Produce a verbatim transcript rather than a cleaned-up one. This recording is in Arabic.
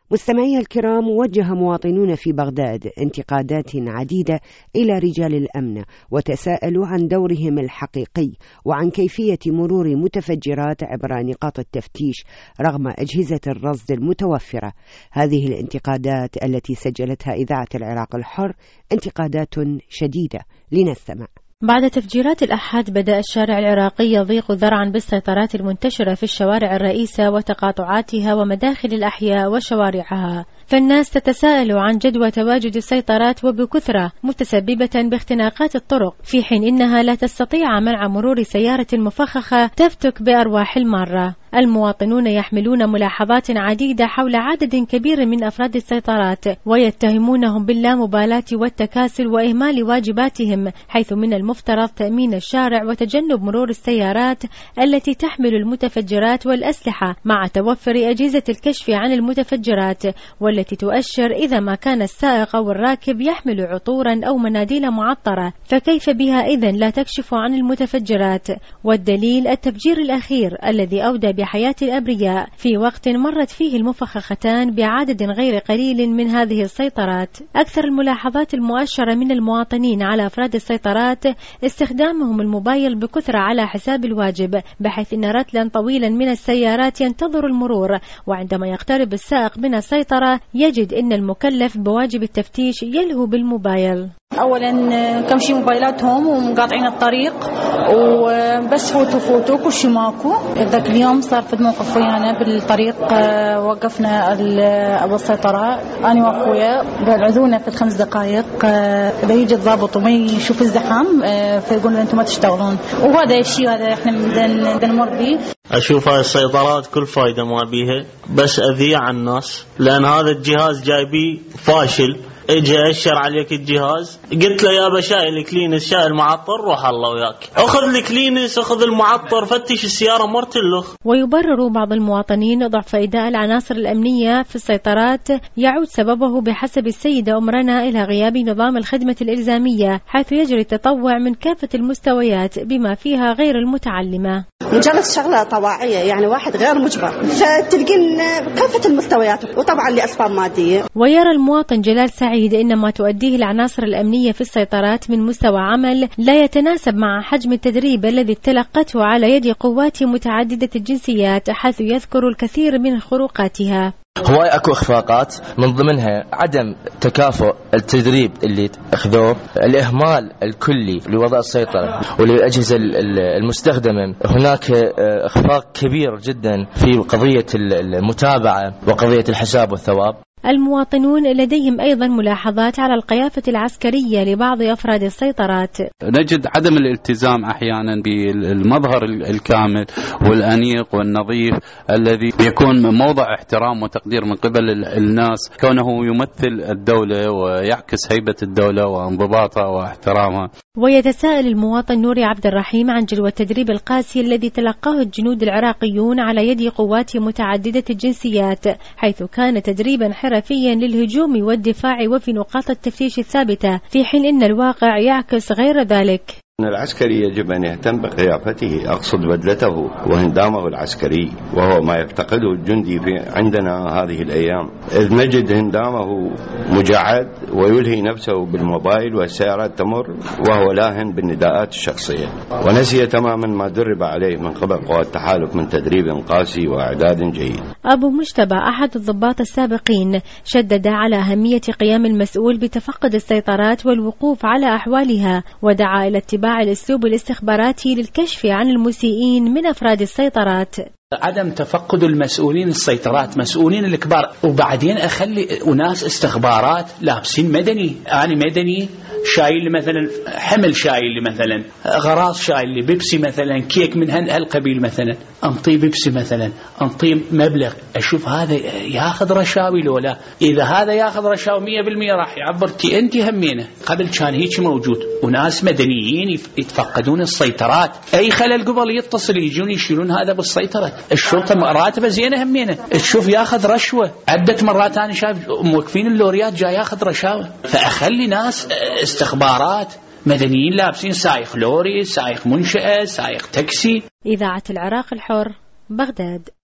مستمعي الكرام، وجه مواطنون في بغداد انتقادات عديدة إلى رجال الأمن، وتساءلوا عن دورهم الحقيقي وعن كيفية مرور متفجرات عبر نقاط التفتيش رغم أجهزة الرصد المتوفرة. هذه الانتقادات التي سجلتها إذاعة العراق الحر انتقادات شديدة. لنستمع. بعد تفجيرات الأحد بدأ الشارع العراقي يضيق ذرعا بالسيطرات المنتشرة في الشوارع الرئيسة وتقاطعاتها ومداخل الأحياء وشوارعها، فالناس تتساءل عن جدوى تواجد السيطرات وبكثرة متسببة باختناقات الطرق، في حين إنها لا تستطيع منع مرور سيارة مفخخة تفتك بأرواح المارة. المواطنون يحملون ملاحظات عديدة حول عدد كبير من أفراد السيطرات، ويتهمونهم باللامبالاة والتكاسل وإهمال واجباتهم، حيث من المفترض تأمين الشارع وتجنب مرور السيارات التي تحمل المتفجرات والأسلحة، مع توفر أجهزة الكشف عن المتفجرات، والتي تؤشر إذا ما كان السائق أو الراكب يحمل عطورا أو مناديل معطرة، فكيف بها إذن لا تكشف عن المتفجرات؟ والدليل التفجير الأخير الذي أودى بحياة الأبرياء في وقت مرت فيه المفخختان بعدد غير قليل من هذه السيطرات. أكثر الملاحظات المؤشرة من المواطنين على أفراد السيطرات استخدامهم الموبايل بكثرة على حساب الواجب، بحيث أن رتلا طويلا من السيارات ينتظر المرور، وعندما يقترب السائق من السيطرة يجد أن المكلف بواجب التفتيش يلهو بالموبايل. أولا كم شي موبايلاتهم ومقاطعين الطريق وبس فوتوا فوتوا كل شي ماكو. ذاك اليوم صار في موقف ويانا بالطريق، وقفنا أبو السيطرة أنا وأخويا بعذونا في الخمس دقائق إذا يجي الضابط وما يشوف الزحام فيقولوا أنتم ما تشتغلون، وهذا الشيء هذا إحنا بدنا نمر به. أشوف هاي السيطرات كل فايدة ما بيها، بس أذية عن الناس، لأن هذا الجهاز جايبي فاشل. اجي اشر عليك الجهاز، قلت له يا بشايل الكلينس شايل المعطر، روح الله وياك، اخذ الكلينس اخذ المعطر، فتش السيارة مرتلخ. ويبرر بعض المواطنين ضعف اداء العناصر الامنية في السيطرات يعود سببه بحسب السيدة أم رنا الى غياب نظام الخدمة الالزامية، حيث يجري التطوع من كافة المستويات بما فيها غير المتعلمة. مجرد شغلة طواعية، يعني واحد غير مجبر، فتلقين كافة المستويات، وطبعا لأسباب مادية. ويرى المواطن جلال سعيد إن ما تؤديه العناصر الأمنية في السيطرات من مستوى عمل لا يتناسب مع حجم التدريب الذي تلقته على يد قوات متعددة الجنسيات، حيث يذكر الكثير من خروقاتها. هواي اكو اخفاقات، من ضمنها عدم تكافؤ التدريب اللي اخذوه، الاهمال الكلي لوضع السيطرة وللاجهزة المستخدمة. هناك اخفاق كبير جدا في قضية المتابعة وقضية الحساب والثواب. المواطنون لديهم أيضا ملاحظات على القيافة العسكرية لبعض أفراد السيطرات. نجد عدم الالتزام أحيانا بالمظهر الكامل والأنيق والنظيف الذي يكون موضع احترام وتقدير من قبل الناس، كونه يمثل الدولة ويعكس هيبة الدولة وانضباطها واحترامها. ويتساءل المواطن نوري عبد الرحيم عن جدوى التدريب القاسي الذي تلقاه الجنود العراقيون على يد قوات متعددة الجنسيات، حيث كان تدريبا حرفيا للهجوم والدفاع وفي نقاط التفتيش الثابتة، في حين إن الواقع يعكس غير ذلك. العسكري يجب أن يهتم بقيافته، أقصد بدلته وهندامه العسكري، وهو ما يفتقده الجندي في عندنا هذه الأيام، إذ نجد هندامه مجعد ويلهي نفسه بالموبايل والسيارات تمر وهو لاهن بالنداءات الشخصية، ونسي تماما ما درب عليه من قبل قوات التحالف من تدريب قاسي وإعداد جيد. أبو مجتبى أحد الضباط السابقين شدد على أهمية قيام المسؤول بتفقد السيطرات والوقوف على أحوالها، ودعا إلى اتباع الأسلوب الاستخباراتي للكشف عن المسيئين من أفراد السيطرات. عدم تفقد المسؤولين السيطرات، مسؤولين الكبار، وبعدين أخلي وناس استخبارات لابسين مدني. أنا مدني شايل مثلا حمل، شايل مثلا غراض، شايل بيبسي مثلا، كيك من هالقبيل مثلا، أنطي بيبسي مثلا، أنطي مبلغ، أشوف هذا ياخذ رشاوي لولا. إذا هذا ياخذ رشاوي مية بالمية راح يعبر تي أنت همينه. قبل كان هيك موجود، وناس مدنيين يتفقدون السيطرات، أي خلل قبل يتصل يجون يشيلون هذا بالسيطرة. الشرطة راتبه زينة همينه، تشوف ياخذ رشوة. عدة مرات أنا شايف موقفين اللوريات جاي ياخذ رشاوى، فأخلي ناس استخبارات مدنيين لابسين، سايق لوري، سايق منشأة، سايق تاكسي. إذاعة العراق الحر، بغداد.